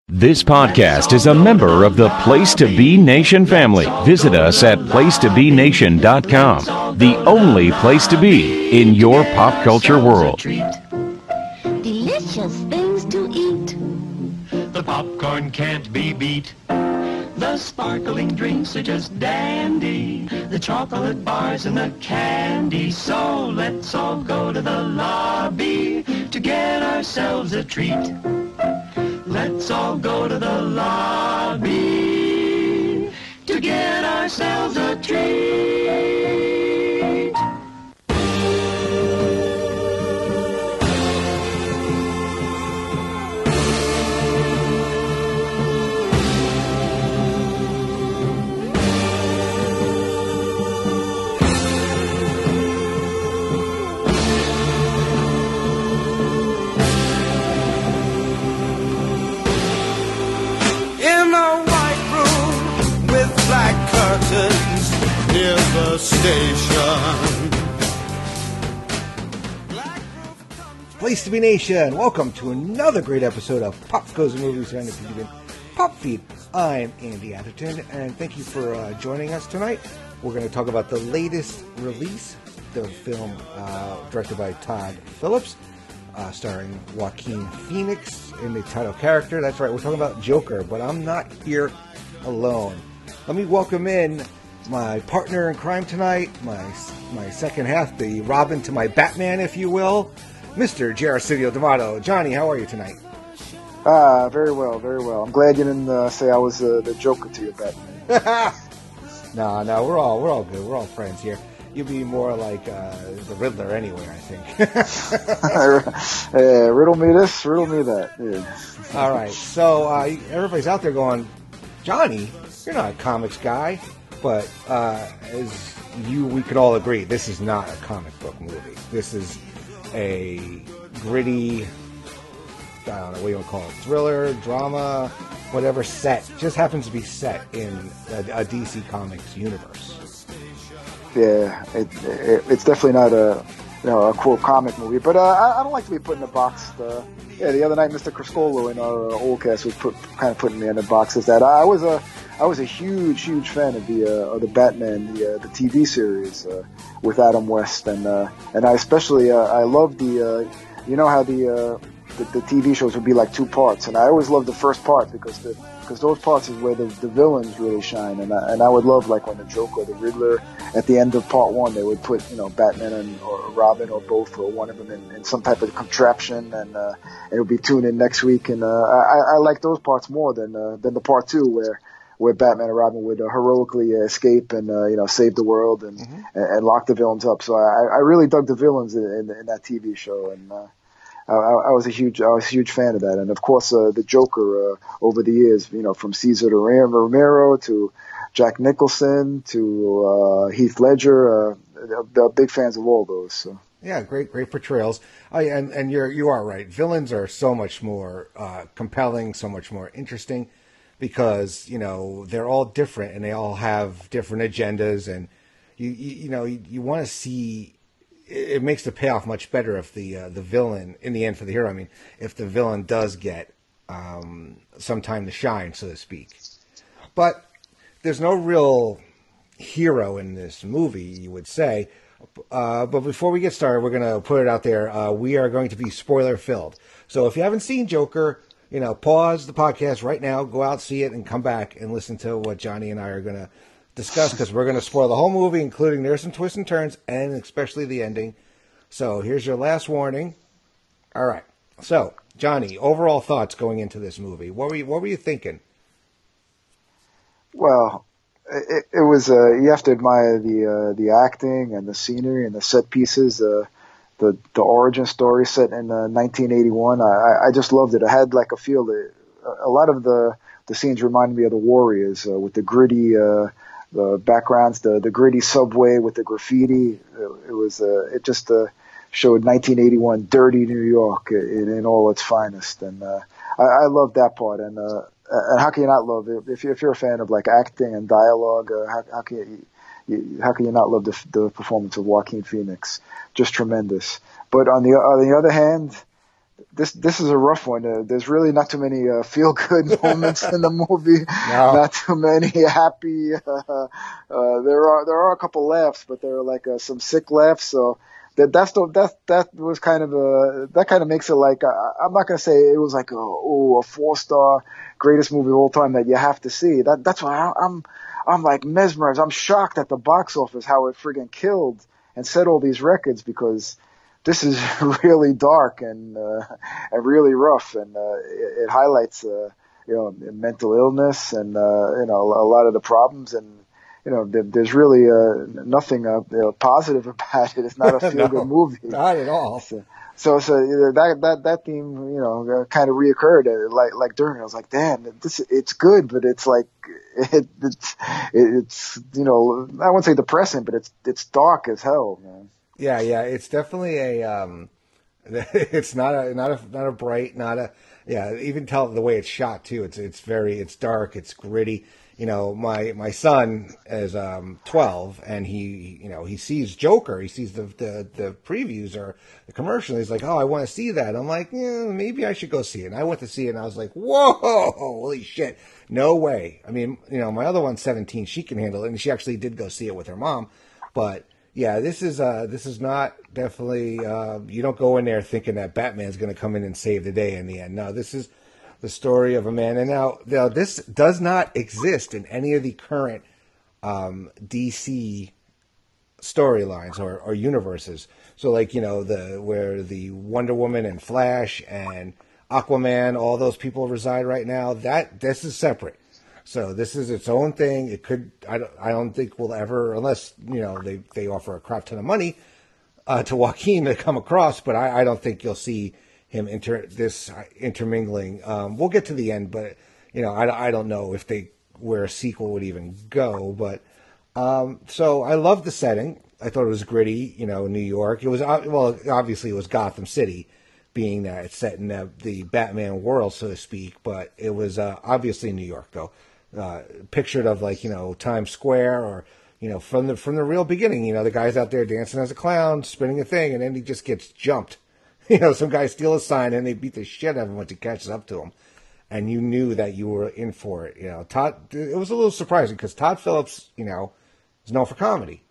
This podcast is a member of the Place to Be Nation family. Visit us at placetobenation.com, the only place to be in your pop culture world. Delicious things to eat. The popcorn can't be beat. The sparkling drinks are just dandy. The chocolate bars and the candy. So let's all go to the lobby to get ourselves a treat. Let's all go to the lobby to get ourselves a treat. Near the station. Place to Be Nation, welcome to another great episode of Pop Goes the Movies Undefeated Pop Feed. I'm Andy Atherton, and thank you for joining us tonight. We're going to talk about the latest release, the film directed by Todd Phillips, starring Joaquin Phoenix in the title character. That's right, we're talking about Joker, but I'm not here alone. Let me welcome in my partner in crime tonight, my second half, the Robin to my Batman, if you will, Mr. Jaracidio D'Amato. Johnny, how are you tonight? Very well, very well. I'm glad you didn't say I was the Joker to your Batman. No, we're all good. We're all friends here. You'd be more like the Riddler anyway, I think. Riddle me this, riddle me that. Yeah. All right, so everybody's out there going, Johnny, you're not a comics guy. But as we could all agree, this is not a comic book movie. This is a gritty, I don't know what you want to call it, thriller, drama, whatever set. Just happens to be set in a DC Comics universe. Yeah, it's definitely not a quote comic movie. But I don't like to be put in a box. The other night, Mr. Criscolo in our old cast was kind of putting me in a box as that. I was a huge fan of the Batman, the TV series with Adam West, and I especially I love the how the TV shows would be like two parts, and I always loved the first part because those parts is where the villains really shine, and I would love like when the Joker or the Riddler at the end of part one they would put Batman or Robin or both or one of them in some type of contraption, and it would be tuned in next week, and I like those parts more than the part two where Batman and Robin would heroically escape and save the world and lock the villains up. So I really dug the villains in that TV show, and I was a huge fan of that. And of course the Joker over the years, from Cesar Romero to Jack Nicholson to Heath Ledger, they're big fans of all those. So. Yeah, great portrayals. And you are right. Villains are so much more compelling, so much more interesting. Because they're all different and they all have different agendas, and you want to see. It makes the payoff much better if the villain, in the end for the hero, I mean, if the villain does get some time to shine, so to speak. But there's no real hero in this movie, you would say. But before we get started, we're going to put it out there. We are going to be spoiler filled. So if you haven't seen Joker, pause the podcast right now, go out, see it, and come back and listen to what Johnny and I are going to discuss, because we're going to spoil the whole movie, including there's some twists and turns, and especially the ending. So here's your last warning. All right. So, Johnny, overall thoughts going into this movie. What were you thinking? Well, it was you have to admire the acting and the scenery and the set pieces. The origin story set in 1981. I just loved it. I had like a feel that a lot of the scenes reminded me of the Warriors with the gritty the backgrounds, the gritty subway with the graffiti. It just showed 1981 dirty New York in all its finest, and I loved that part. And how can you not love it if you're a fan of like acting and dialogue? How can you not love the performance of Joaquin Phoenix? Just tremendous. But on the other hand, this is a rough one. There's really not too many feel good moments in the movie. No. Not too many happy. There are a couple laughs, but there are like some sick laughs. So that was kind of that kind of makes it like I'm not gonna say it was like a 4-star greatest movie of all time that you have to see. That's why I'm like mesmerized. I'm shocked at the box office how it friggin' killed and set all these records, because this is really dark and really rough, and it highlights mental illness and a lot of the problems, and there's really nothing positive about it. It's not a feel good movie, not at all. So that theme kind of reoccurred like during. I was like, damn, it's good, but it's like it's I wouldn't say depressing, but it's dark as hell, man. Yeah, it's definitely it's not a bright, even tell the way it's shot too. It's dark, it's gritty. My son is 12, and he sees Joker. He sees the previews or the commercial. He's like, oh, I want to see that. I'm like, yeah, maybe I should go see it. And I went to see it, and I was like, whoa, holy shit, no way. I mean, my other one's 17. She can handle it, and she actually did go see it with her mom. But yeah, this is not definitely. You don't go in there thinking that Batman's going to come in and save the day in the end. No, this is the story of a man. And now this does not exist in any of the current DC storylines or universes. So like, where the Wonder Woman and Flash and Aquaman, all those people reside right now, this is separate. So this is its own thing. It could, I don't think we'll ever, unless, they offer a crap ton of money to Joaquin to come across, but I don't think you'll see him intermingling. We'll get to the end, but I don't know where a sequel would even go. But so I love the setting. I thought it was gritty. New York. It was obviously it was Gotham City, being that it's set in the Batman world, so to speak. But it was obviously New York, though. Pictured of like Times Square, or from the real beginning. The guy's out there dancing as a clown, spinning a thing, and then he just gets jumped. Some guy steals a sign and they beat the shit out of him once he catches up to him. And you knew that you were in for it. Todd, it was a little surprising because Todd Phillips, is known for comedy.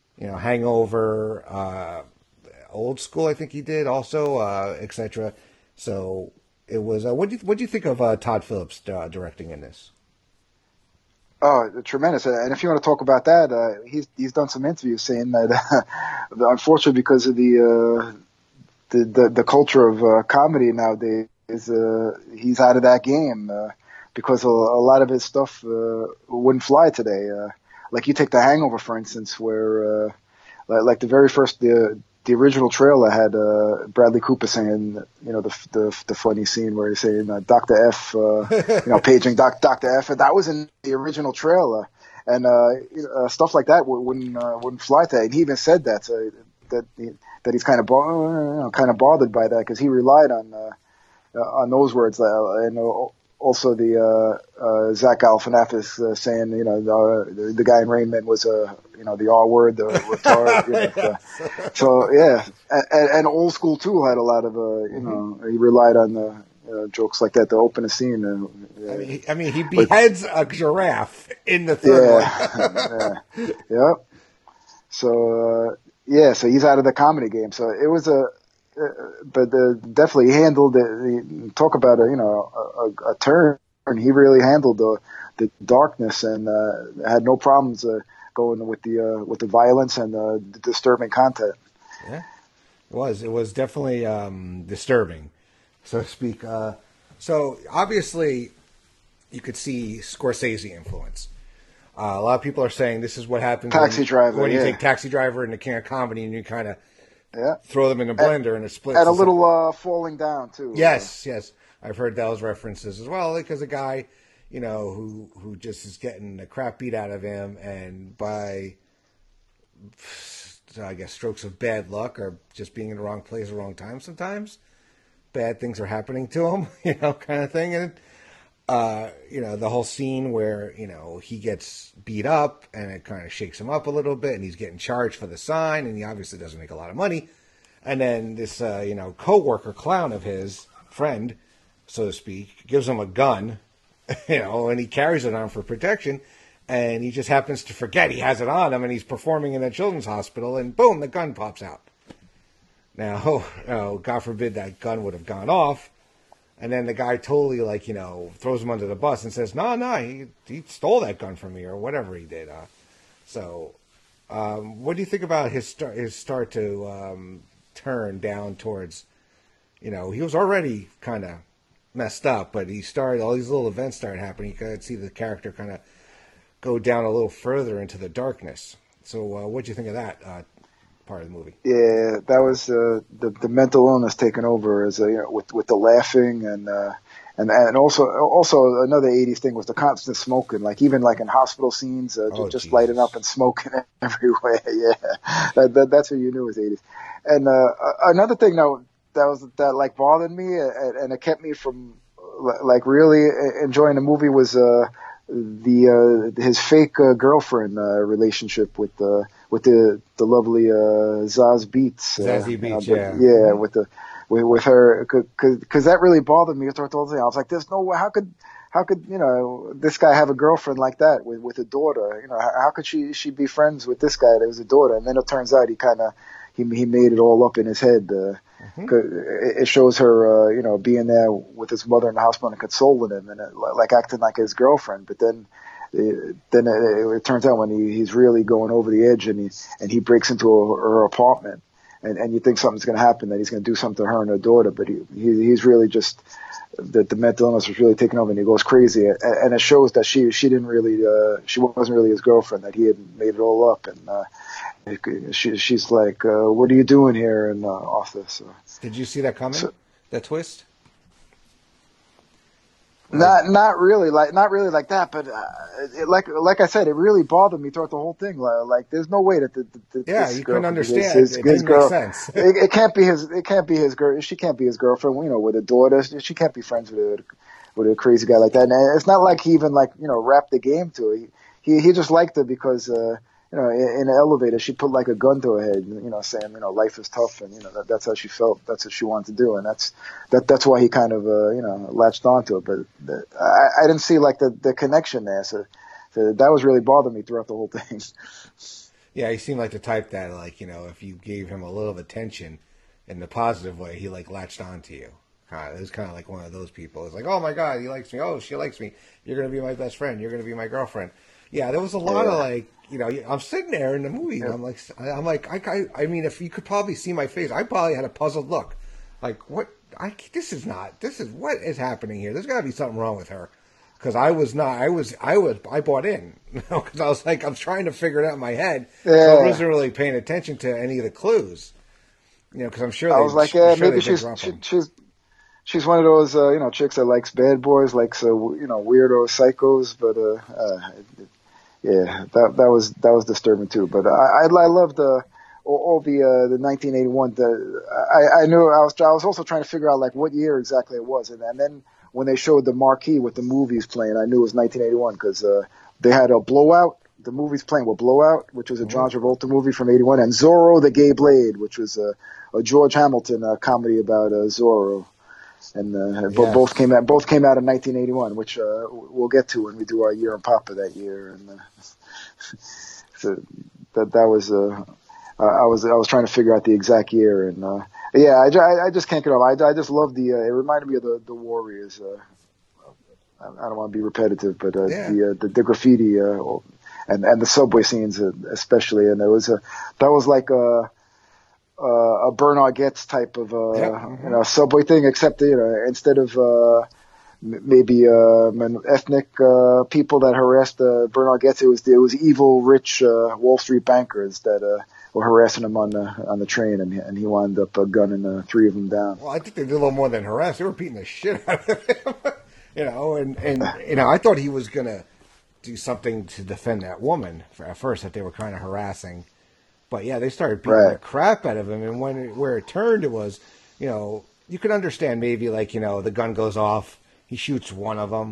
Hangover, Old School, I think he did also, etc. So it was, what do you think of Todd Phillips directing in this? Oh, tremendous! And if you want to talk about that, he's done some interviews saying that, unfortunately, because of the culture of comedy nowadays, he's out of that game because a lot of his stuff wouldn't fly today. Like you take The Hangover, for instance, where like the very first the original trailer had Bradley Cooper saying, the funny scene where he's saying Dr. F, paging Dr. F, and that was in the original trailer, and stuff like that wouldn't fly today. And he even said that that he's kind of bothered by that because he relied on those words, and also the Zach Galifianakis saying the guy in Rain Man was the R word, the retard. So yeah, and Old School too had a lot of he relied on the jokes like that to open a scene. I mean he beheads a giraffe in the third one. Yeah. So so he's out of the comedy game. So it was but definitely he handled it. Talk about a turn. He really handled the darkness and had no problems going with the violence and the disturbing content. Yeah, it was definitely disturbing, so to speak. So obviously, you could see Scorsese influence. A lot of people are saying this is what happens when you take Taxi Driver and the King of Comedy and you kind of throw them in a blender and it splits. And a little falling down too. Yes. I've heard those references as well, because a guy, who just is getting the crap beat out of him, and by, I guess, strokes of bad luck or just being in the wrong place at the wrong time sometimes, bad things are happening to him, kind of thing. And, the whole scene where, he gets beat up and it kind of shakes him up a little bit and he's getting charged for the sign and he obviously doesn't make a lot of money. And then this, co-worker clown of his, friend, so to speak, gives him a gun, and he carries it on for protection. And he just happens to forget he has it on him, and he's performing in a children's hospital, and boom, the gun pops out. Now, God forbid that gun would have gone off. And then the guy totally, throws him under the bus and says, no, he stole that gun from me, or whatever he did. What do you think about his start to turn down towards, he was already kind of messed up, but all these little events started happening. You could see the character kind of go down a little further into the darkness. So what do you think of that part of the movie? Yeah, that was the mental illness taking over as with the laughing and also another 80s thing was the constant smoking, even in hospital scenes, just lighting up and smoking everywhere. Yeah, that's what you knew was 80s. And another thing that bothered me and it kept me from really enjoying the movie was his fake girlfriend relationship with the lovely Zaz Beats. Zazie Beats, yeah, with her, because that really bothered me throughout the whole thing. I was like, there's no way. How could this guy have a girlfriend like that with a daughter? How could she be friends with this guy that was a daughter? And then it turns out he made it all up in his head. It shows her, being there with his mother in the hospital and consoling him and acting like his girlfriend. But then it turns out when he's really going over the edge and he breaks into her apartment and you think something's going to happen, that he's going to do something to her and her daughter. But he's really just, the mental illness was really taking over and he goes crazy. And it shows that she didn't really, she wasn't really his girlfriend, that he had made it all up. And she's like, what are you doing here in office? Did you see that coming? That twist? Not really like that, but like I said, it really bothered me throughout the whole thing. There's no way that you couldn't understand. It didn't make sense. It can't be his girl. She can't be his girlfriend. With a daughter, she can't be friends with a crazy guy like that. And it's not like he even wrapped the game to her. He just liked her because in the elevator she put a gun to her head, saying life is tough, and that's how she felt. That's what she wanted to do, and that's why he kind of latched onto it. But I didn't see the connection there, so that was really bothering me throughout the whole thing. Yeah, he seemed like the type that if you gave him a little attention in the positive way, he latched onto you. It was kind of like one of those people. It's like, oh my God, he likes me. Oh, she likes me. You're gonna be my best friend. You're gonna be my girlfriend. Yeah, there was a lot of I'm sitting there in the movie and I'm like, I mean, if you could probably see my face, I probably had a puzzled look. What? What is happening here? There's got to be something wrong with her. Because I bought in. Because I was I'm trying to figure it out in my head. Yeah. So I wasn't really paying attention to any of the clues. Because I'm sure maybe she's one of those, chicks that likes bad boys, likes, weirdo psychos, but, yeah, that was disturbing too. But I loved all the 1981. I knew I was also trying to figure out what year exactly it was, and then when they showed the marquee with the movies playing, I knew it was 1981 because they had a Blowout. The movies playing were Blowout, which was a John Travolta movie from '81, and Zorro the Gay Blade, which was a George Hamilton comedy about Zorro. And both came out in 1981, which we'll get to when we do our year in Papa that year. And so that was I was trying to figure out the exact year, and I just can't get over. I just love it reminded me of the Warriors. I don't want to be repetitive, but the graffiti and the subway scenes especially, and that was like a Bernard Getz type of subway thing, except instead of maybe ethnic people that harassed Bernard Getz, it was evil rich Wall Street bankers that were harassing him on the train, and he wound up gunning 3 of them down. Well, I think they did a little more than harass. They were beating the shit out of him. and I thought he was gonna do something to defend that woman at first that they were kind of harassing. But yeah, they started beating the crap out of him, and where it turned, it was, you could understand maybe the gun goes off, he shoots one of them,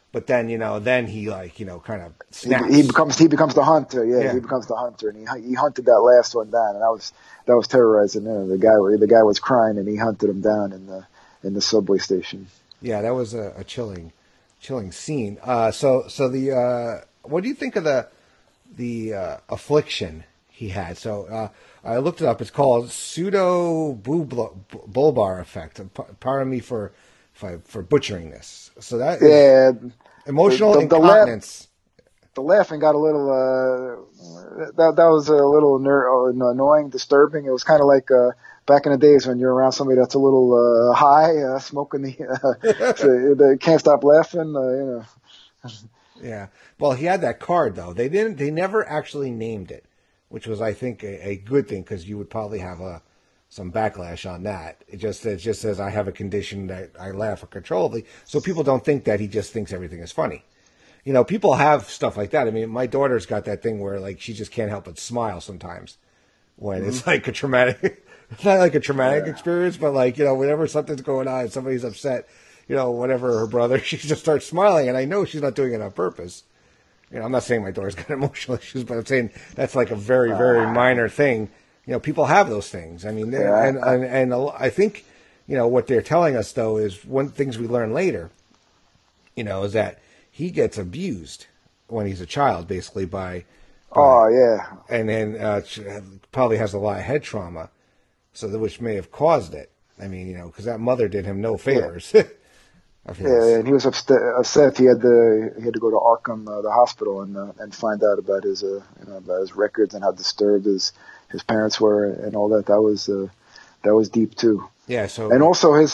But then then he like kind of snaps. He becomes the hunter. Yeah, Yeah. he becomes the hunter, and he hunted that last one down, and that was terrorizing him. The guy was crying, and he hunted him down in the subway station. Yeah, that was a chilling scene. So the what do you think of the affliction he had? So I looked it up. It's called pseudo-bulbar effect. Pardon me for butchering this. So that is emotional incontinence. The laughing got a little that was a little annoying, disturbing. It was kind of like back in the days when you're around somebody that's a little high, smoking so they can't stop laughing. Yeah. Well, he had that card though. They never actually named it, which was, I think, a good thing, because you would probably have some backlash on that. It just says I have a condition that I laugh uncontrollably, so people don't think that he just thinks everything is funny. People have stuff like that. I mean, my daughter's got that thing where like she just can't help but smile sometimes when it's like a traumatic. It's not like a traumatic experience, but like whenever something's going on, somebody's upset, whatever, her brother, she just starts smiling, and I know she's not doing it on purpose. I'm not saying my daughter's got emotional issues, but I'm saying that's like a very, very minor thing. People have those things. I mean, and I think, what they're telling us though is one things we learn later, is that he gets abused when he's a child, basically by and then probably has a lot of head trauma, which may have caused it. I mean, because that mother did him no favors. Yeah, and he was upset. He had to go to Arkham, the hospital, and find out about his about his records and how disturbed his parents were and all that. That was deep too. Yeah. So and also his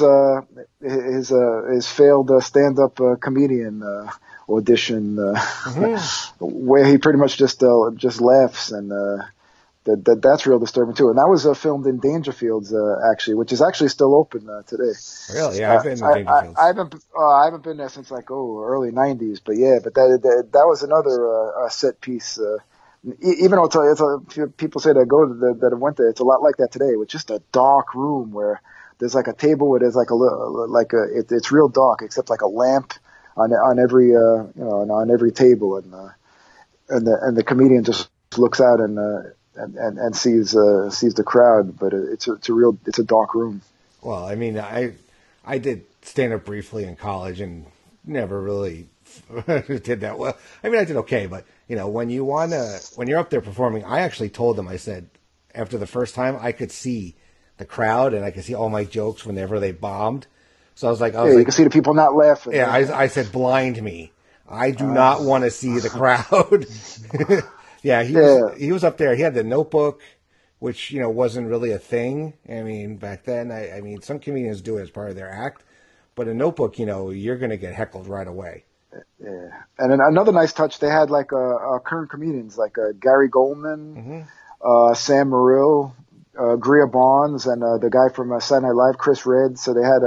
failed stand-up comedian audition, where he pretty much just laughs, and that's real disturbing too. And that was filmed in Dangerfields, actually, which is actually still open today. Really? Yeah, I've been to Dangerfields. I haven't been there since like early '90s, but that was another set piece. Even though people say that went there, it's a lot like that today, with just a dark room where there's like a table where there's like it's real dark, except like a lamp on every on every table, and the comedian just looks out and sees the crowd, but it's a dark room. Well, I mean, I did stand up briefly in college and never really did that well. I mean, I did okay, but when you're up there performing, I actually told them, I said, after the first time, I could see the crowd and I could see all my jokes whenever they bombed. So I was like, you can see the people not laughing. Yeah, I said, blind me. I do not want to see the crowd. Yeah, he was up there. He had the Notebook, which wasn't really a thing. I mean, back then, I mean, some comedians do it as part of their act, but a Notebook, you're going to get heckled right away. Yeah, and another nice touch, they had like current comedians like Gary Goldman, Sam Morril, Greer Barnes, and the guy from Saturday Night Live, Chris Redd. So they had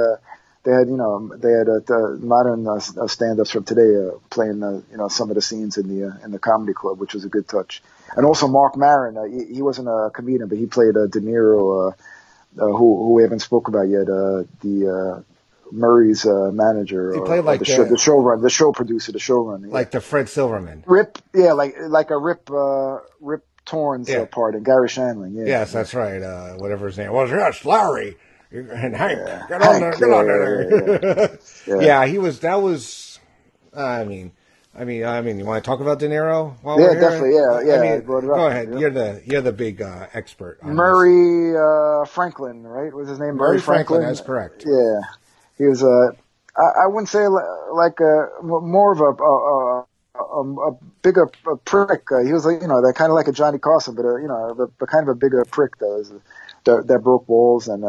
modern stand-ups from today playing some of the scenes in the comedy club, which was a good touch. And also Mark Maron, he wasn't a comedian, but he played De Niro, who we haven't spoke about yet, the Murray's manager. He played like the showrunner, the show producer, the showrunner. Yeah. Like the Fred Silverman. Rip, yeah, like a Rip Torn's part in Gary Shandling. Yeah. Yes, that's right. Whatever his name was. Yes, Larry and Hank. Get on there. Yeah, he was. That was. I mean, you want to talk about De Niro? While we're here? Definitely. Yeah. I mean, go ahead. Yeah. You're the big expert. Murray Franklin, right? Was his name Murray Franklin? That's correct. Yeah. He was I wouldn't say like more of a bigger prick. He was like, that kind of like a Johnny Carson, but kind of a bigger prick that broke walls, and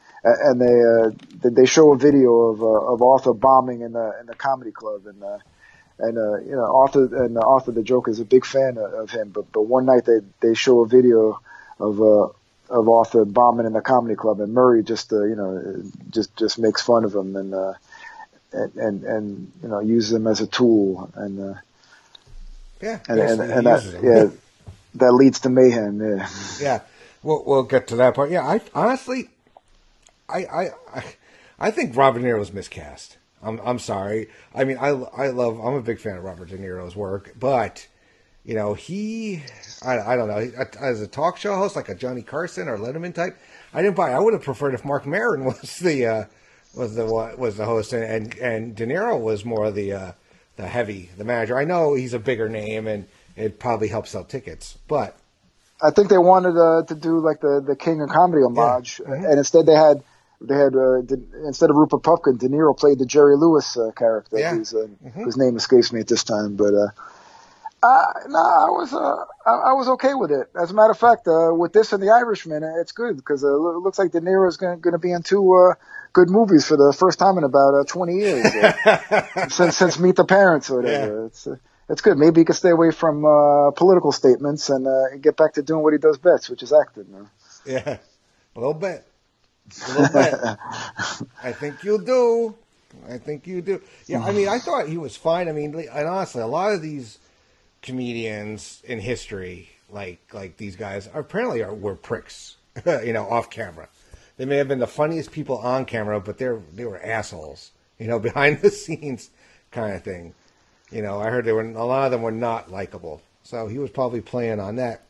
they show a video of Arthur bombing in the comedy club, and Arthur the Joker is a big fan of him, but one night they show a video of Arthur bombing in the comedy club, and Murray just makes fun of him and uses him as a tool, and that leads to mayhem. Yeah. Yeah, we'll get to that part. Yeah, I honestly, I think Robert De Niro was miscast. I'm sorry. I mean, I'm a big fan of Robert De Niro's work, but you know, I don't know, as a talk show host, like a Johnny Carson or Letterman type, I didn't buy. I would have preferred if Mark Maron was the host, and De Niro was more the manager. I know he's a bigger name, and it probably helps sell tickets, but I think they wanted to do like the King of Comedy homage, Mm-hmm. and instead they had instead of Rupert Pupkin, De Niro played the Jerry Lewis character, whose name escapes me at this time. But no, I was okay with it. As a matter of fact, with this and The Irishman, it's good because it looks like De Niro is going to be in two good movies for the first time in about 20 years since Meet the Parents or whatever. Yeah. It's good. Maybe he can stay away from political statements and get back to doing what he does best, which is acting. Yeah, a little bit. I think you do. Yeah, I mean, I thought he was fine. I mean, and honestly, a lot of these comedians in history, like these guys, apparently were pricks. You know, off camera, they may have been the funniest people on camera, but they were assholes. You know, behind the scenes kind of thing. You know, I heard a lot of them were not likable. So he was probably playing on that.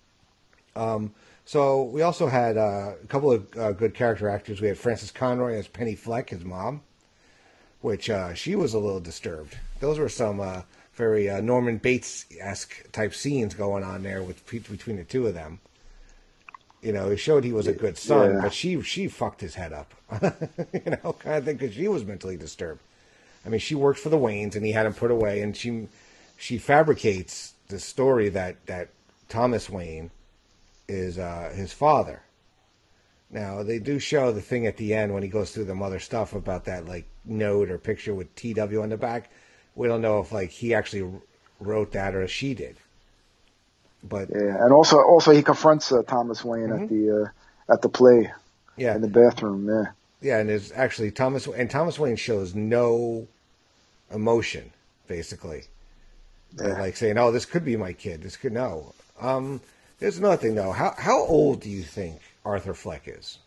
So we also had a couple of good character actors. We had Frances Conroy as Penny Fleck, his mom, which she was a little disturbed. Those were some very Norman Bates-esque type scenes going on there between the two of them. You know, it showed he was a good son, but she fucked his head up. You know, kind of thing, because she was mentally disturbed. I mean, she worked for the Waynes, and he had him put away, and she fabricates the story that Thomas Wayne is his father. Now, they do show the thing at the end when he goes through the mother stuff about that, like, note or picture with TW on the back. We don't know if, like, he actually wrote that or she did. But yeah, and also he confronts Thomas Wayne at the play, in the bathroom. Yeah, and there's actually Thomas Wayne shows no emotion, basically. Like saying, "Oh, this could be my kid. This could no." There's another thing though. How old do you think Arthur Fleck is?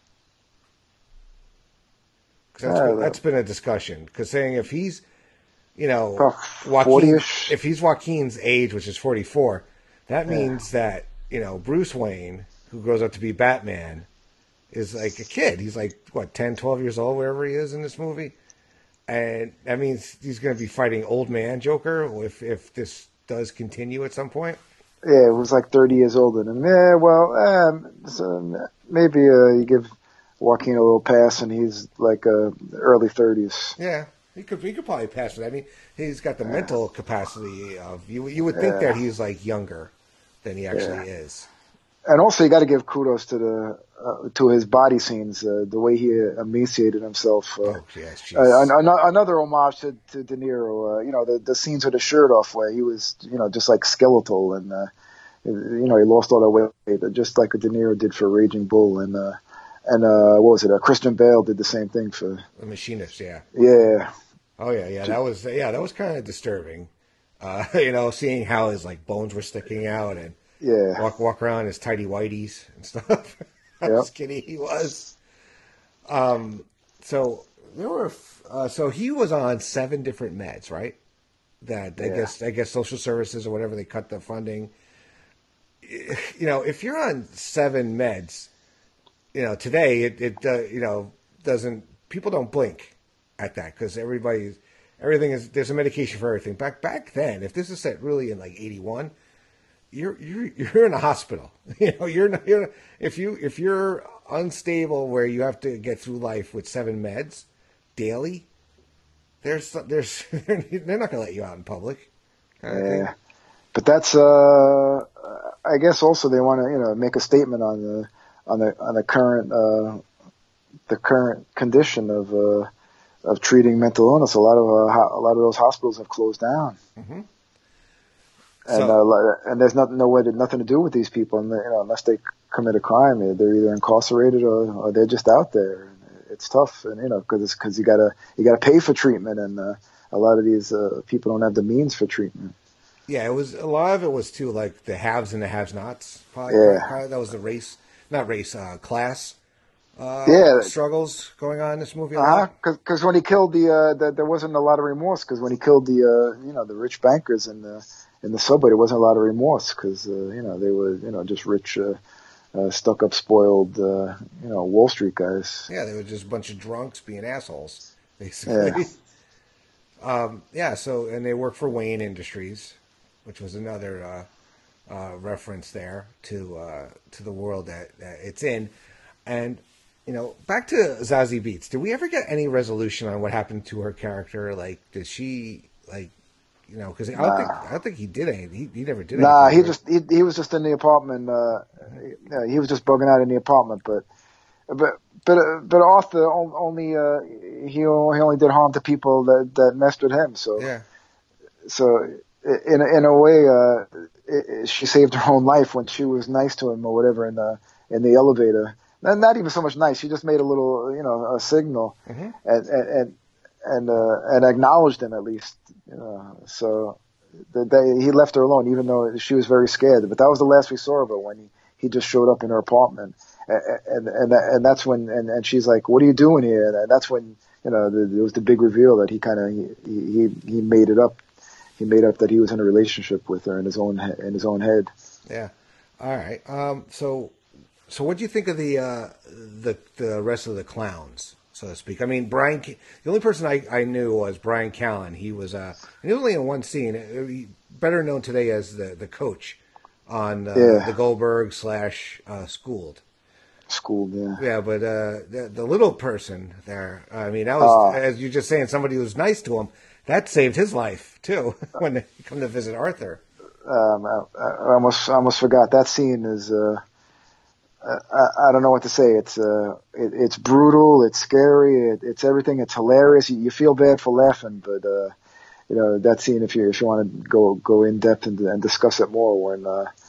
Because that's been a discussion. Because saying if he's, you know, Joaquin, if he's Joaquin's age, which is 44, that means that, you know, Bruce Wayne, who grows up to be Batman, is like a kid. He's like, what, 10, 12 years old, wherever he is in this movie? And that means he's going to be fighting old man Joker if this does continue at some point. Yeah, it was like 30 years older than him. Yeah, well, so maybe you give Joaquin a little pass, and he's like early 30s. Yeah, he could probably pass it. I mean, he's got the mental capacity of you would think that he's like younger than he actually is. And also, you got to give kudos to his body scenes, the way he emaciated himself. Another homage to De Niro. You know, the scenes with the shirt off, where he was, you know, just like skeletal, and you know, he lost all that weight, just like De Niro did for Raging Bull, and what was it? Christian Bale did the same thing for The Machinist. Yeah. Yeah. Oh yeah. That was kind of disturbing. You know, seeing how his like bones were sticking out and. Yeah. Walk around in his tidy whities and stuff. How skinny he was. So there were. So he was on 7 different meds, right? That I guess social services or whatever, they cut the funding. You know, if you're on 7 meds, you know, today it you know, doesn't, people don't blink at that because everything is, there's a medication for everything. Back then, if this is set really in like 81. You're in a hospital. You know, if you're unstable where you have to get through life with 7 meds daily, they're not going to let you out in public. Yeah, but that's I guess also they want to, you know, make a statement on the current condition of treating mental illness. A lot of those hospitals have closed down. Mm-hmm. And there's nothing to do with these people, and you know, unless they commit a crime, they're either incarcerated or they're just out there. It's tough, and you know, because you gotta pay for treatment, and a lot of these people don't have the means for treatment. Yeah, it was a lot of it was too like the haves and the have-nots. Probably, that was the class Yeah, struggles going on in this movie a lot. because when he killed there wasn't a lot of remorse. Because when he killed the rich bankers in the subway, there wasn't a lot of remorse because they were just rich, stuck up, spoiled Wall Street guys. Yeah, they were just a bunch of drunks being assholes, basically. Yeah. So and they work for Wayne Industries, which was another reference there to the world that it's in, and. Back to Zazie Beetz. Did we ever get any resolution on what happened to her character? Like, did she because I don't think he did anything. He never did anything. Nah, he was just in the apartment. He was just bugging out in the apartment. But Arthur he only did harm to people that messed with him. So yeah. So in a way, she saved her own life when she was nice to him or whatever in the elevator. Not even so much nice. She just made a little, a signal, and acknowledged him at least. So he left her alone, even though she was very scared. But that was the last we saw of her when he just showed up in her apartment, and that's when and she's like, "What are you doing here?" And that's when there was the big reveal that he made it up. He made up that he was in a relationship with her in his own head. Yeah. All right. So what do you think of the rest of the clowns, so to speak? I mean, the only person I knew was Brian Callen. He was only in one scene, better known today as the coach on the Goldberg / Schooled. Schooled, yeah. Yeah, but the little person there, I mean, that was, as you're just saying, somebody who was nice to him. That saved his life, too, when they come to visit Arthur. I almost forgot. That scene is... I don't know what to say. It's brutal. It's scary. It's everything. It's hilarious. You feel bad for laughing, but that scene. If you want to go in depth and discuss it more, when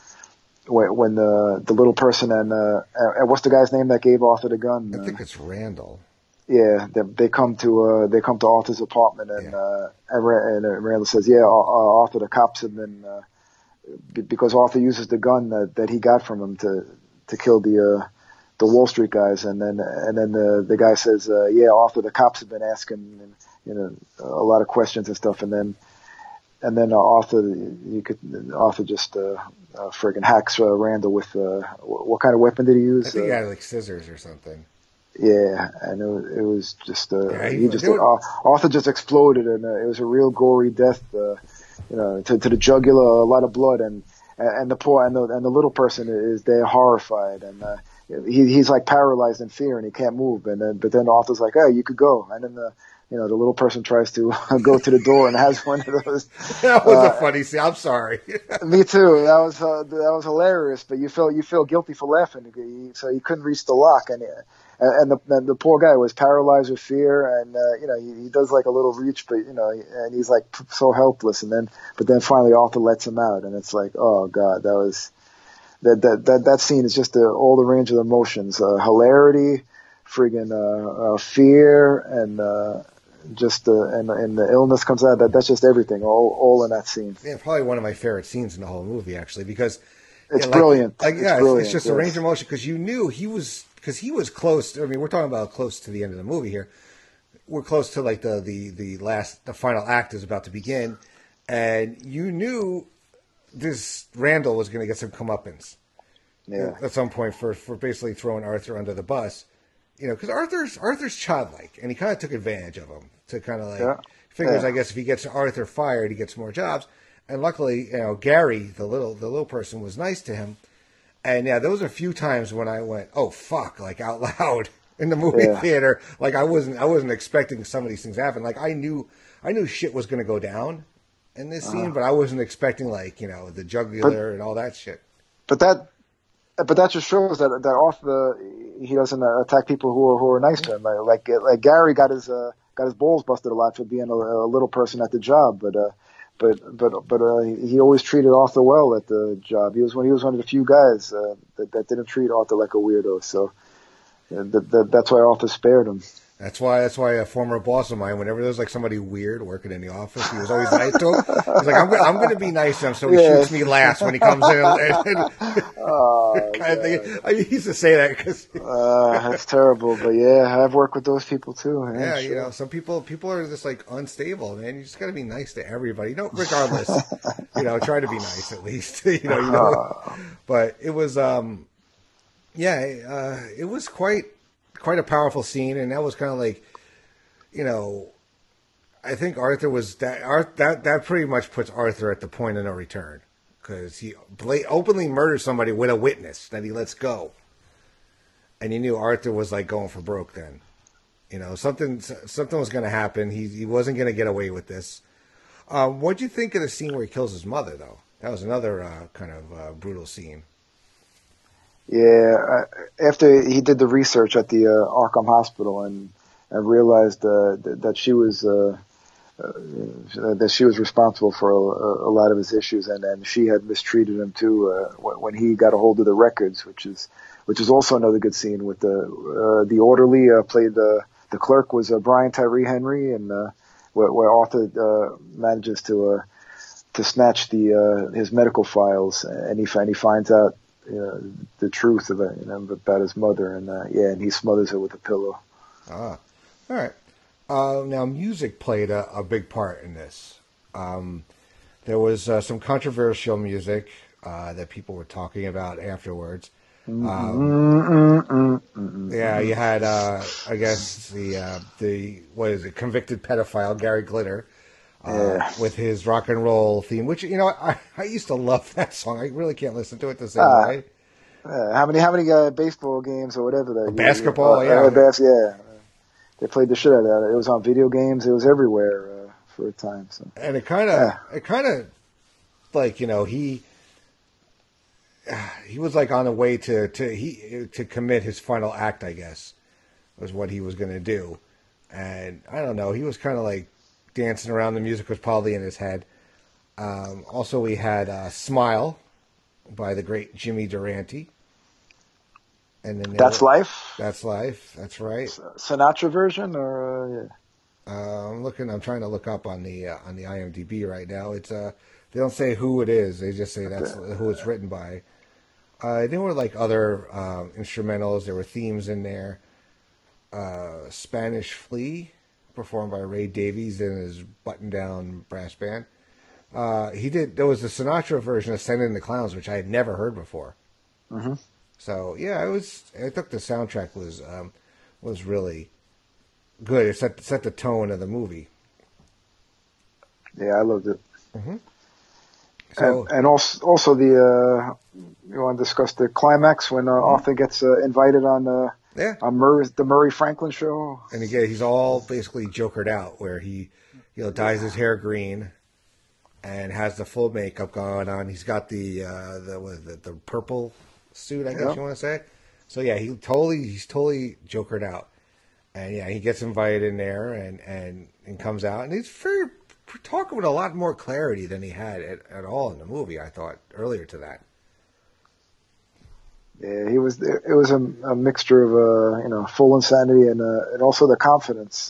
the little person and what's the guy's name that gave Arthur the gun? I think it's Randall. Yeah, they come to Arthur's apartment and Randall says, "Yeah, Arthur, the cops have been because Arthur uses the gun that he got from him to kill the Wall Street guys, and then the guy says, "Yeah, Arthur, the cops have been asking a lot of questions and stuff," and then Arthur just friggin' hacks Randall with what kind of weapon did he use? I think he had like scissors or something. Yeah, and it was just Arthur just exploded, and it was a real gory death. To the jugular, a lot of blood, and the poor and the little person is there horrified, and he's like paralyzed in fear and he can't move. But then Arthur's like, "Hey, you could go," and then the little person tries to go to the door and has one of those. That was a funny scene. I'm sorry. Me too. That was hilarious. But you feel guilty for laughing. So he couldn't reach the lock, and the poor guy was paralyzed with fear, and he does like a little reach, but and he's like so helpless, but then finally Arthur lets him out, and it's like, oh god, that scene is just all the range of emotions, hilarity, friggin' fear, and just and the illness comes out. That's just everything, all in that scene. Yeah, probably one of my favorite scenes in the whole movie, actually, because it's brilliant. It's just a range of emotion because you knew he was. Because he was close. I mean, we're talking about close to the end of the movie here. We're close to like the final act is about to begin, and you knew this Randall was going to get some comeuppance. Yeah. At some point for basically throwing Arthur under the bus, because Arthur's childlike, and he kind of took advantage of him to kind of figures. I guess if he gets Arthur fired, he gets more jobs, and luckily, Gary, the little person, was nice to him. And yeah, there was a few times when I went, "Oh fuck!" like out loud in the movie theater. Like I wasn't expecting some of these things to happen. Like I knew shit was going to go down in this scene, but I wasn't expecting the jugular and all that shit. But that just shows that Arthur, he doesn't attack people who are nice to him. Like Gary got his balls busted a lot for being a little person at the job, but he always treated Arthur well at the job. He was one of the few guys that didn't treat Arthur like a weirdo. So that's why Arthur spared him. That's why a former boss of mine, whenever there was like somebody weird working in the office, he was always nice to him. He's like, I'm going to be nice to him, so he shoots me last when he comes in. I used to say that because that's terrible. But yeah, I've worked with those people too. Yeah, sure. you know, some people are just like unstable, man. You just got to be nice to everybody, you know, regardless. You know, try to be nice at least. you know. But it was, it was quite a powerful scene, and that was kind of like, you know, I think Arthur was that pretty much puts Arthur at the point of no return, because he openly murders somebody with a witness that he lets go, and you knew Arthur was like going for broke then. You know, something was going to happen. He wasn't going to get away with this. What'd you think of the scene where he kills his mother, though? That was another kind of brutal scene. Yeah, after he did the research at the Arkham Hospital and realized that she was responsible for a lot of his issues, and she had mistreated him too. When he got a hold of the records, which is also another good scene with the orderly played the clerk was Brian Tyree Henry, and where Arthur manages to snatch his medical files, and he finds out the truth about his mother, and he smothers her with a pillow. All right. Now, music played a big part in this. There was some controversial music that people were talking about afterwards. Yeah, you had, I guess, the convicted pedophile Gary Glitter with his rock and roll theme, which, you know, I used to love that song. I really can't listen to it the same way. How many baseball games or whatever basketball? They played the shit out of that. It was on video games. It was everywhere for a time. So. And it kind of like, you know, he was like on the way to commit his final act, I guess, was what he was going to do. And I don't know, he was kind of like dancing around. The music was probably in his head. Also, we had Smile by the great Jimmy Durante. And then That's Life? That's Life. That's right. Sinatra version, or I'm trying to look up on the IMDb right now. It's they don't say who it is. They just say that's who it's written by. There were like other instrumentals. There were themes in there. Spanish Flea, performed by Ray Davies and his button-down brass band. There was the Sinatra version of Sending the Clowns, which I had never heard before. Mm-hmm. So yeah, I thought the soundtrack was really good. It set the tone of the movie. Yeah, I loved it. Mm-hmm. So, and also you want to discuss the climax when Arthur gets invited on the Murray Franklin show, and again he's all basically jokered out, where he dyes his hair green and has the full makeup going on. He's got the purple suit, I guess you want to say. So yeah, he's totally jokered out, and yeah, he gets invited in there and comes out, and he's talking with a lot more clarity than he had at all in the movie, I thought, earlier to that. Yeah, it was a mixture of full insanity and also the confidence.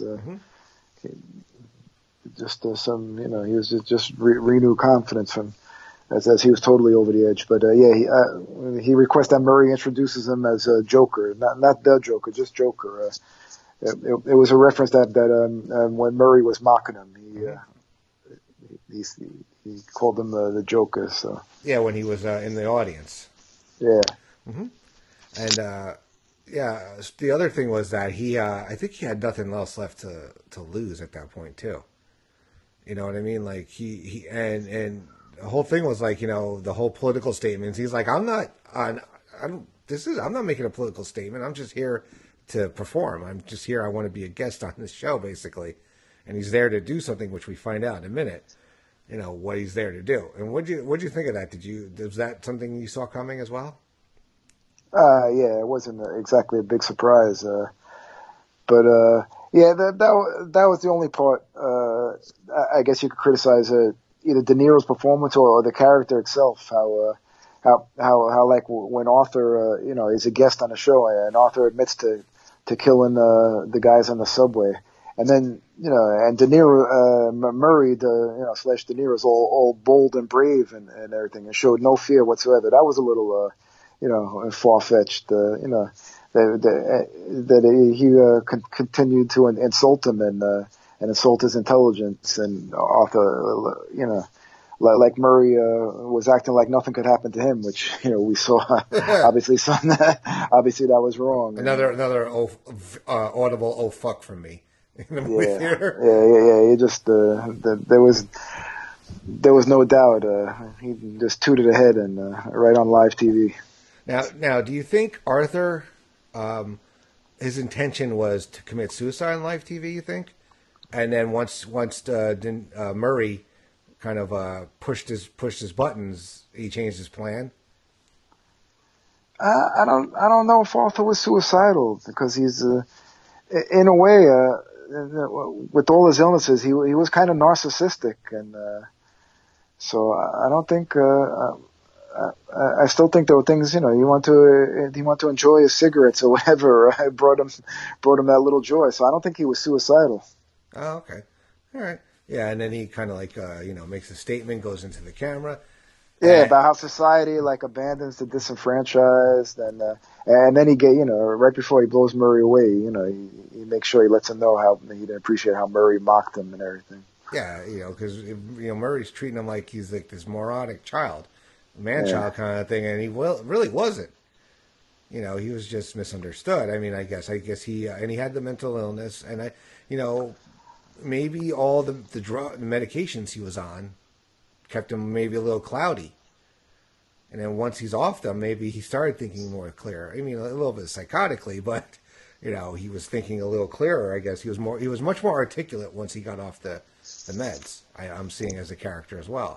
Just some, he was just renewed confidence from as he was totally over the edge. But he requests that Murray introduces him as a Joker, not the Joker, just Joker. It was a reference that when Murray was mocking him, he called him the Joker. So yeah, when he was in the audience. Yeah. Mm-hmm. And the other thing was that I think he had nothing else left to lose at that point too. You know what I mean? Like he and the whole thing was like, the whole political statements. He's like, I'm not making a political statement. I'm just here to perform. I'm just here. I want to be a guest on this show, basically. And he's there to do something, which we find out in a minute. What he's there to do. And what'd you think of that? Was that something you saw coming as well? Yeah, it wasn't exactly a big surprise. But that was the only part. I guess you could criticize either De Niro's performance or the character itself. How like when Arthur, is a guest on the show and Arthur admits to to killing the guys on the subway. And then, and De Niro, Murray, slash De Niro's all bold and brave and everything, and showed no fear whatsoever. That was a little, far-fetched, that he continued to insult him and insult his intelligence. And Arthur, like Murray was acting like nothing could happen to him, which we saw. Obviously that was wrong. Another audible "oh fuck" from me in the movie theater. Yeah. He just there was no doubt. He just tooted ahead and right on live TV. Now, do you think Arthur, his intention was to commit suicide on live TV? You think, and then once Murray kind of pushed his buttons, he changed his plan? I don't know if Arthur was suicidal, because he's in a way with all his illnesses he was kind of narcissistic, and so I don't think I still think there were things, he wanted to enjoy his cigarettes or whatever. brought him that little joy. So I don't think he was suicidal. Oh, okay. All right. Yeah, and then he kind of makes a statement, goes into the camera. Yeah, about how society abandons the disenfranchised, and then he right before he blows Murray away, he makes sure he lets him know how he didn't appreciate how Murray mocked him and everything. Yeah, because Murray's treating him like he's like this moronic child, man-child kind of thing, and he really wasn't. He was just misunderstood. I mean, I guess he and he had the mental illness, and maybe all the medications he was on kept him maybe a little cloudy. And then once he's off them, maybe he started thinking more clear. I mean, a little bit psychotically, but he was thinking a little clearer. I guess he was much more articulate once he got off the meds. I'm seeing as a character as well.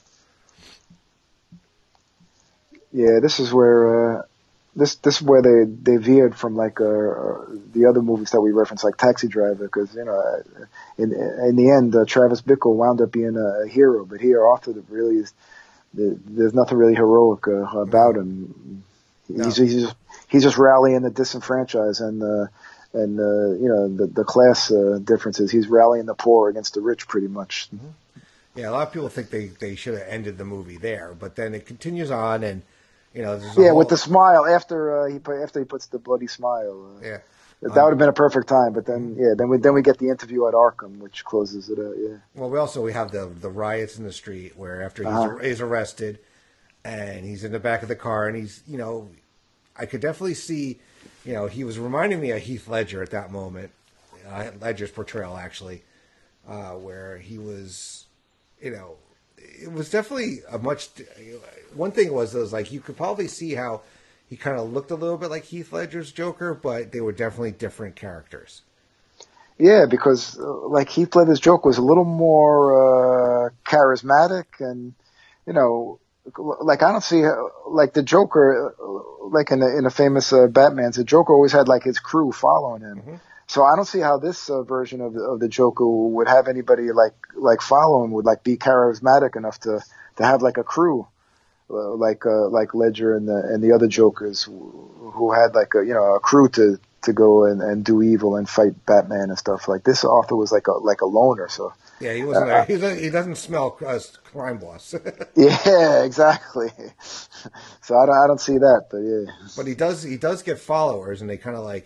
Yeah, this is where this is where they veered from the other movies that we referenced, like Taxi Driver, because in the end Travis Bickle wound up being a hero, but here Arthur really is. There's nothing really heroic about him. No. He's just rallying the disenfranchised and the class differences. He's rallying the poor against the rich, pretty much. Mm-hmm. Yeah, a lot of people think they should have ended the movie there, but then it continues on, and with the smile after he puts the bloody smile. That would have been a perfect time, but then we get the interview at Arkham, which closes it out. Yeah. Well, we have the riots in the street where after he's arrested, and he's in the back of the car, and he's I could definitely see, he was reminding me of Heath Ledger at that moment, Ledger's portrayal actually, where he was, it was definitely one thing was you could probably see how he kind of looked a little bit like Heath Ledger's Joker, but they were definitely different characters. Yeah, because Heath Ledger's Joker was a little more charismatic, and I don't see the Joker in the famous Batman's. The Joker always had his crew following him. Mm-hmm. So I don't see how this version of the Joker would have anybody follow him, would be charismatic enough to have a crew. Like Ledger and the other Jokers who had a crew to go and do evil and fight Batman and stuff. This Arthur was like a loner. So yeah, he wasn't. He doesn't smell crime boss. Yeah, exactly. So I don't see that, but yeah. But he does get followers, and they kind of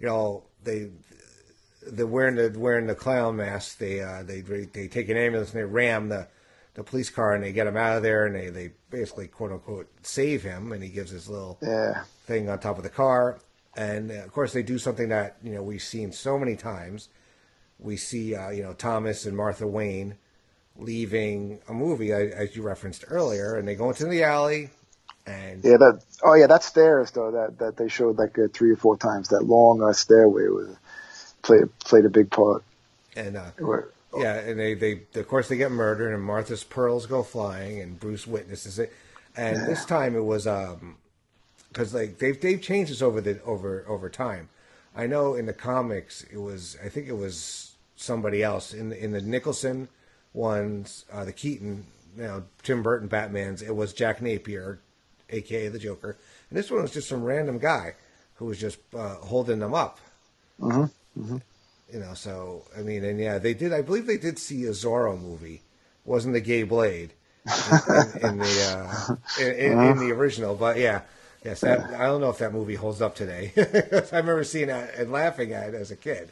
they're wearing the clown mask. They take an ambulance and they ram the police car, and they get him out of there, and they basically, quote unquote, save him, and he gives his little thing on top of the car. And of course they do something that we've seen so many times. We see Thomas and Martha Wayne leaving a movie, as you referenced earlier, and they go into the alley, and that stairs though that they showed 3 or 4 times, that long stairway played a big part. And yeah, and they of course they get murdered, and Martha's pearls go flying, and Bruce witnesses it. And this time it was because they've changed this over time. I know in the comics I think it was somebody else in the Nicholson ones, the Keaton, Tim Burton Batman's. It was Jack Napier, aka the Joker, and this one was just some random guy who was just holding them up. You know, so I mean, and yeah, they did. I believe they did see a Zorro movie. Wasn't the Gay Blade in the original? But yeah, yes. That, I don't know if that movie holds up today. I remember seeing that and laughing at it as a kid.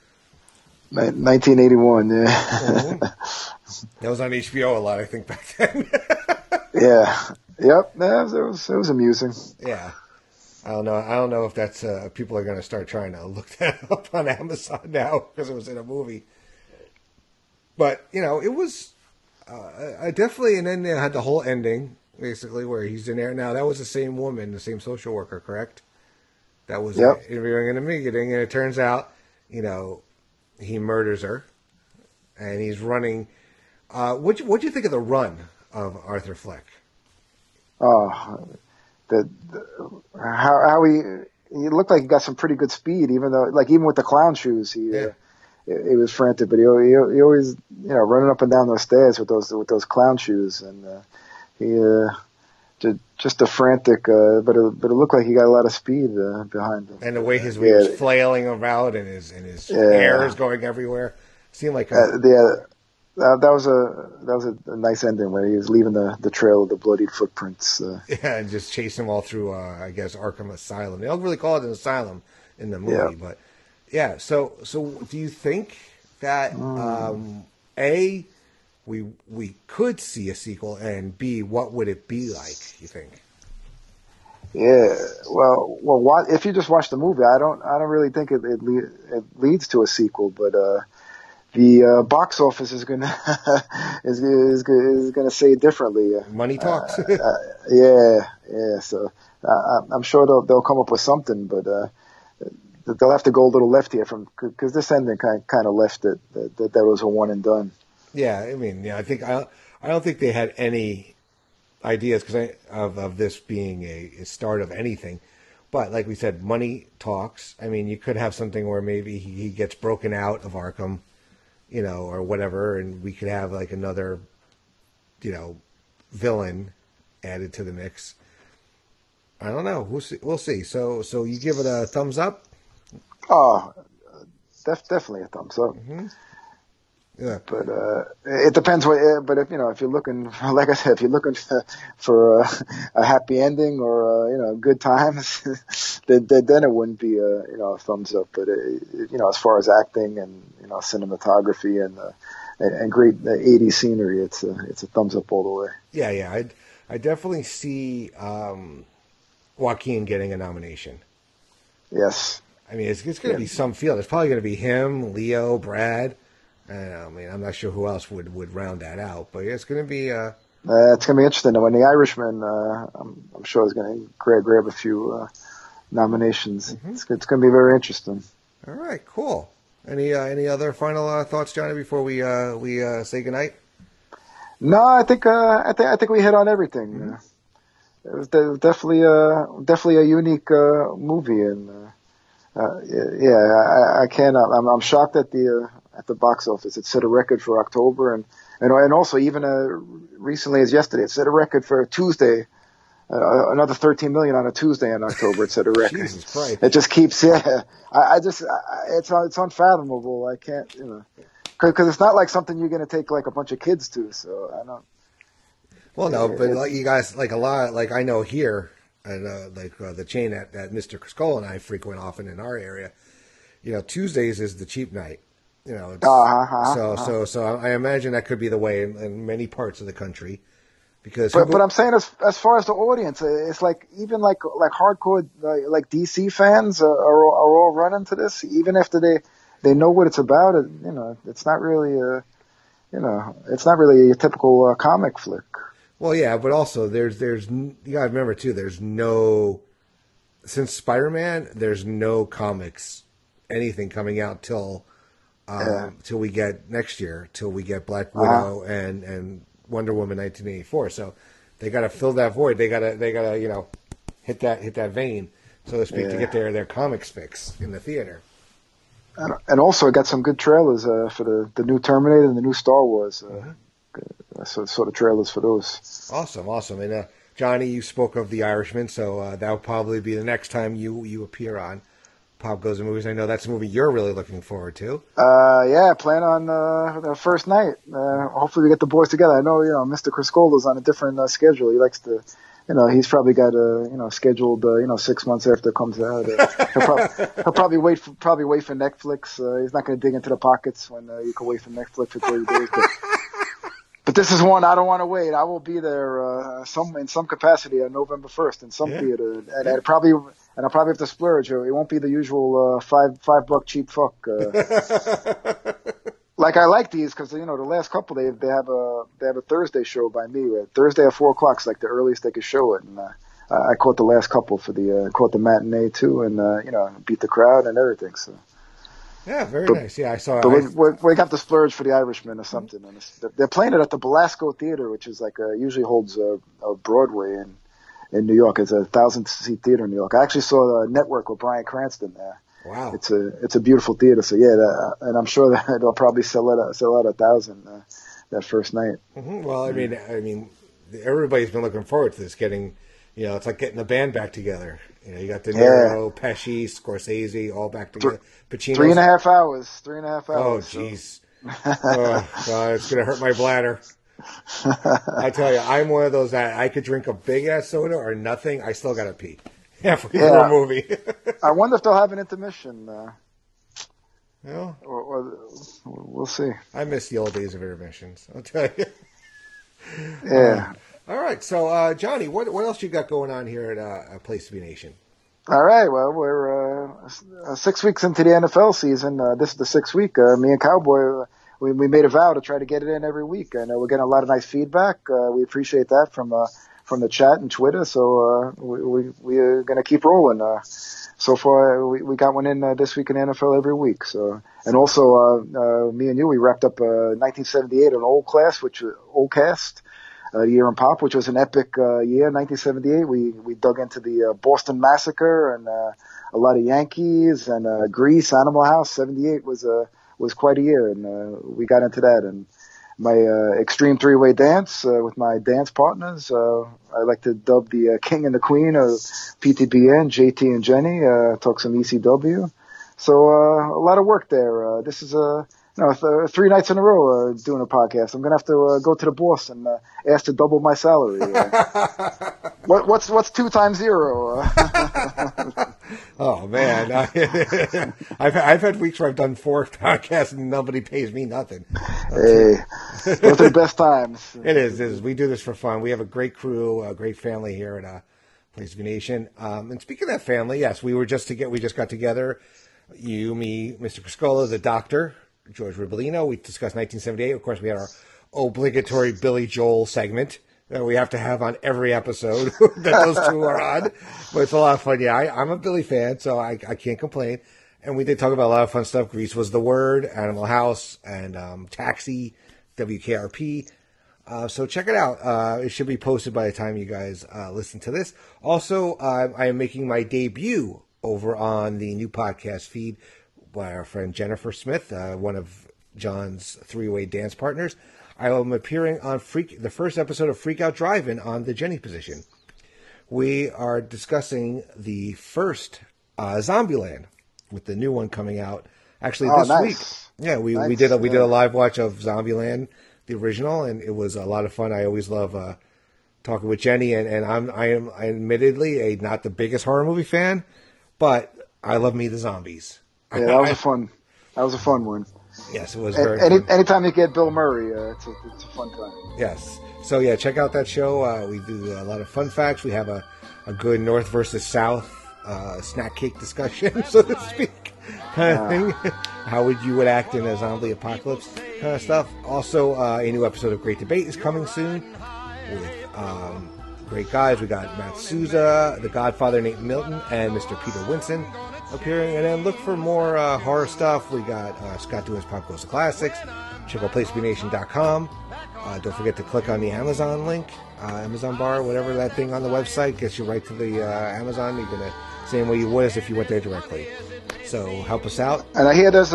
1981. Yeah. That was on HBO a lot, I think, back then. Yeah. Yep. Yeah, it was amusing. Yeah. I don't know if that's people are going to start trying to look that up on Amazon now because it was in a movie. But you know, it was I definitely, and then they had the whole ending basically where he's in there. Now that was the same woman, the same social worker, correct? That was interviewing in the meeting, and it turns out, you know, he murders her, and he's running. What'd you think of the run of Arthur Fleck? Oh, how he looked like he got some pretty good speed, even though, like, even with the clown shoes, he was frantic, but he always, you know, running up and down those stairs with those clown shoes, and just a frantic, but it looked like he got a lot of speed behind him. And the way he was flailing about and his hair is going everywhere, seemed like that was a nice ending where he was leaving the trail of the bloodied footprints. Yeah, and just chasing them all through, I guess, Arkham Asylum. They don't really call it an asylum in the movie, but yeah. So do you think that A, we could see a sequel, and B, what would it be like? You think? Yeah, well, if you just watch the movie, I don't really think it leads to a sequel, but the box office is gonna is gonna say it differently. Money talks. Yeah. So I'm sure they'll come up with something, but they'll have to go a little left here because this ending kind of left it that was a one and done. Yeah, I mean, I think I don't think they had any ideas of this being a start of anything. But like we said, money talks. I mean, you could have something where maybe he gets broken out of Arkham, you know, or whatever, and we could have like another, you know, villain added to the mix. I don't know. We'll see. So you give it a thumbs up? Oh, definitely a thumbs up. Mm-hmm. Yeah, but it depends. But if you're looking, like I said, if you're looking for a happy ending or good times, then it wouldn't be a thumbs up. But as far as acting and cinematography and great 80s scenery, it's a thumbs up all the way. Yeah. I definitely see Joaquin getting a nomination. Yes. I mean, it's going to be some field. It's probably going to be him, Leo, Brad. I mean, I'm not sure who else would round that out, but it's going to be. It's going to be interesting. When the Irishman, I'm sure is going to grab a few nominations. Mm-hmm. It's going to be very interesting. All right, cool. Any other final thoughts, Johnny, before we say goodnight? No, I think we hit on everything. Mm-hmm. It was definitely a unique movie, and I can't. I'm shocked at the box office. It set a record for October, and also even recently as yesterday, it set a record for Tuesday. Another 13 million on a Tuesday in October. It set a record. Jesus Christ! It just keeps. It's unfathomable. I can't, because it's not like something you're going to take like a bunch of kids to. So I don't. Well, no, but like you guys, like a lot, like I know here, and the chain that Mr. Criscola and I frequent often in our area. Tuesdays is the cheap night. So I imagine that could be the way in many parts of the country, because. But I'm saying as far as the audience, it's like even like hardcore like DC fans are all running to this, even after they know what it's about. It's not really it's not really a typical comic flick. Well, yeah, but also there's you gotta remember too. There's no, since Spider-Man, there's no comics anything coming out till we get next year, till we get Black Widow and Wonder Woman 1984. So they got to fill that void. They got to hit that vein, so to speak, to get their comics fix in the theater. And also, it got some good trailers for the new Terminator and the new Star Wars. Sort of trailers for those. Awesome. And Johnny, you spoke of The Irishman, so that will probably be the next time you appear on. Pop Goes to Movies. I know that's a movie you're really looking forward to. Yeah, plan on the first night. Hopefully we get the boys together. I know, Mr. Criscolo's on a different schedule. He likes to, he's probably got scheduled 6 months after it comes out. He'll probably wait for Netflix. He's not going to dig into the pockets when you can wait for Netflix for 30 days. But this is one I don't want to wait. I will be there in some capacity on November 1st in some theater, and I'll probably have to splurge. It won't be the usual $5 cheap fuck. Like I like these because the last couple they have a Thursday show by me. Thursday at 4:00 is like the earliest they could show it, and I caught the last couple for caught the matinee too, and beat the crowd and everything. So. Yeah, very nice. Yeah, I saw it. But we got the splurge for the Irishman or something. And they're playing it at the Belasco Theater, which is like usually holds a Broadway in New York. It's a 1,000-seat theater in New York. I actually saw the Network with Bryan Cranston there. Wow, it's a beautiful theater. So yeah, and I'm sure that they'll probably sell out 1,000 that first night. Mm-hmm. Well, I mean, everybody's been looking forward to this. Getting, it's like getting the band back together. You got De Niro, Pesci, Scorsese, all back together. Pacino. 3.5 hours. 3.5 Oh, hours. jeez. Oh, God, it's going to hurt my bladder. I tell you, I'm one of those that I could drink a big-ass soda or nothing. I still got to pee halfway through a movie. I wonder if they'll have an intermission. Well, we'll see. I miss the old days of intermissions, I'll tell you. Yeah. All right, so Johnny, what else you got going on here at Place to Be Nation? All right, well, we're 6 weeks into the NFL season. This is the 6th week. Me and Cowboy, we made a vow to try to get it in every week, and we're getting a lot of nice feedback. We appreciate that from the chat and Twitter. So we're going to keep rolling. So far, we got one in this week in the NFL every week. So, and also me and you, we wrapped up 1978, an old cast. The year in pop, which was an epic year, 1978. We dug into the Boston Massacre and a lot of Yankees and Grease, Animal House. 78 was quite a year, and we got into that. And my extreme three-way dance with my dance partners, I like to dub the King and the Queen of PTBN, JT and Jenny. Talk some ECW. So a lot of work there. This is 3 nights in a row doing a podcast. I'm gonna have to go to the boss and ask to double my salary. What's 2 times 0? Oh man, I've had weeks where I've done 4 podcasts and nobody pays me nothing. Hey, those are the best times. It is. We do this for fun. We have a great crew, a great family here at Place to Be Nation. And speaking of that family, yes, we just got together. You, me, Mr. Criscolo, the doctor, George Ribolino. We discussed 1978. Of course, we had our obligatory Billy Joel segment that we have to have on every episode that those two are on. But it's a lot of fun. Yeah, I'm a Billy fan, so I can't complain. And we did talk about a lot of fun stuff. Grease Was the Word, Animal House, and Taxi, WKRP. So check it out. It should be posted by the time you guys listen to this. Also, I am making my debut over on the new podcast feed by our friend Jennifer Smith, one of John's three-way dance partners. I am appearing on the first episode of Freak Out Drive-In on the Jenny position. We are discussing the first Zombieland, with the new one coming out actually this week. Yeah, we did a live watch of Zombieland, the original, and it was a lot of fun. I always love talking with Jenny, and I am admittedly not the biggest horror movie fan, but I love Me the Zombies. Yeah, that was a fun one. Yes, it was very fun. Anytime you get Bill Murray, it's a fun time. Yes. So, yeah, check out that show. We do a lot of fun facts. We have a good North versus South snack cake discussion, so to speak, kind of thing. How you would act in a zombie apocalypse kind of stuff. Also, a new episode of Great Debate is coming soon with great guys. We got Matt Souza, The Godfather, Nate Milton, and Mr. Peter Winson appearing. And then look for more horror stuff. We got Scott doing his Pop Goes to Classics. Check out PlaceToBeNation.com. Don't forget to click on the Amazon link, Amazon bar, whatever that thing on the website gets you right to the Amazon. You're gonna same way you would as if you went there directly. So help us out. And I hear there's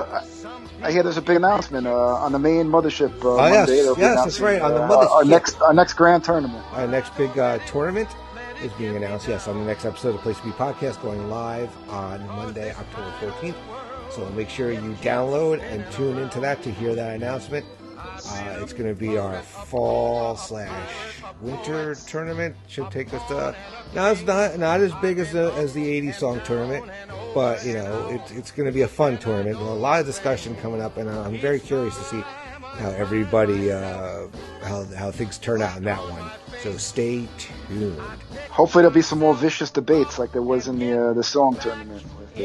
a big announcement on the main mothership Monday. Yes, that's right. On the mothership, our next grand tournament. Our next big tournament is being announced, yes, on the next episode of Place to Be Podcast, going live on Monday, October 14th. So make sure you download and tune into that to hear that announcement. It's going to be our fall/winter tournament. Should take us to... Now, it's not as big as the 80 song tournament, but, you know, it's going to be a fun tournament. A lot of discussion coming up, and I'm very curious to see how everybody, how things turn out in that one. So stay tuned. Hopefully there'll be some more vicious debates like there was in the song tournament.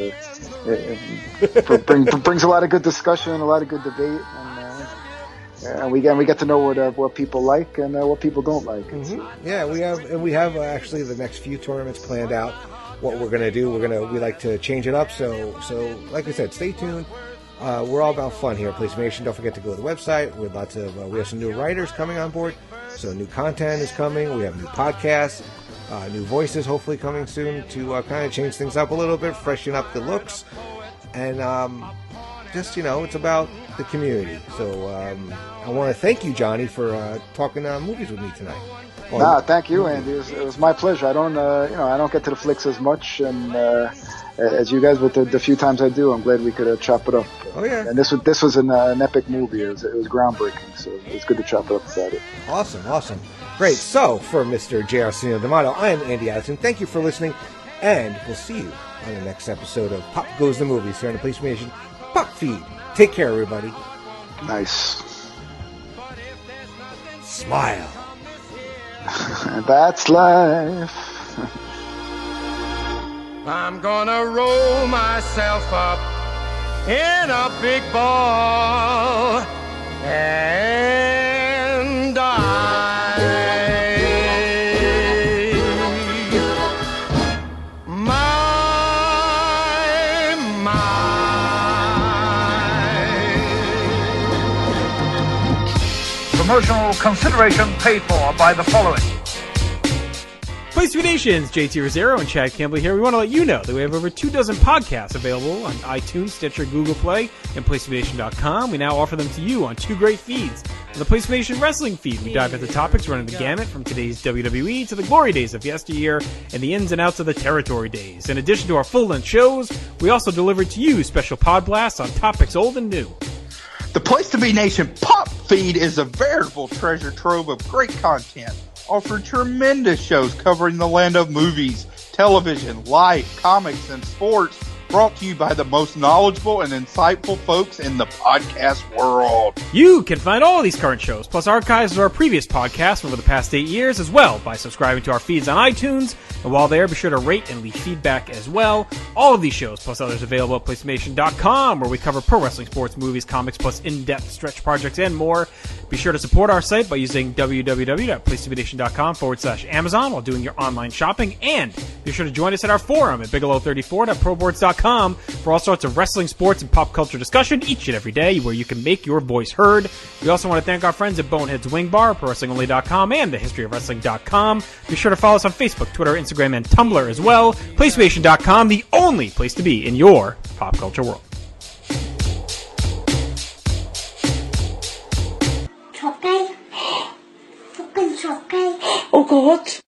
It brings a lot of good discussion, a lot of good debate, and we get to know what people like and what people don't like. Mm-hmm. Yeah, we have actually the next few tournaments planned out. What we're gonna do, we like to change it up. So like I said, stay tuned. We're all about fun here at PlayStation. Don't forget to go to the website. We have some new writers coming on board, so new content is coming. We have new podcasts, new voices hopefully coming soon to kind of change things up a little bit, freshen up the looks, and just, you know, it's about the community. So I want to thank you, Johnny, for talking movies with me tonight. Thank you, Andy. It was my pleasure. I don't get to the flicks as much and as you guys, but the few times I do, I'm glad we could chop it up. Oh yeah. And this was an epic movie. It was groundbreaking. So it's good to chop it up about it. Awesome. Great. So for Mr. J.R. Senor D'Amato, I am Andy Addison. Thank you for listening, and we'll see you on the next episode of Pop Goes the Movies here on the PlayStation Pop Feed. Take care, everybody. Nice. Smile. That's life. I'm gonna roll myself up in a big ball and die. Promotional consideration paid for by the following. Place to Be Nations, JT Rosero and Chad Campbell here. We want to let you know that we have over 24 podcasts available on iTunes, Stitcher, Google Play, and PlaceToBeNation.com. We now offer them to you on 2 great feeds. On the Place to Be Nation Wrestling feed, we dive into topics running the gamut from today's WWE to the glory days of yesteryear and the ins and outs of the territory days. In addition to our full-length shows, we also deliver to you special pod blasts on topics old and new. The Place to Be Nation Pop Feed is a veritable treasure trove of great content, offering tremendous shows covering the land of movies, television, life, comics, and sports, brought to you by the most knowledgeable and insightful folks in the podcast world. You can find all of these current shows, plus archives of our previous podcasts over the past 8 years as well, by subscribing to our feeds on iTunes. And while there, be sure to rate and leave feedback as well. All of these shows, plus others, available at PlayStation.com, where we cover pro wrestling, sports, movies, comics, plus in-depth stretch projects and more. Be sure to support our site by using www.PlayStationNation.com/Amazon while doing your online shopping. And be sure to join us at our forum at Bigelow34.proboards.com for all sorts of wrestling, sports, and pop culture discussion each and every day, where you can make your voice heard. We also want to thank our friends at Boneheads Wing Bar, ProWrestlingOnly.com, and TheHistoryOfWrestling.com. Be sure to follow us on Facebook, Twitter, Instagram, and Tumblr as well. PlayStation.com, the only place to be in your pop culture world. Oh God.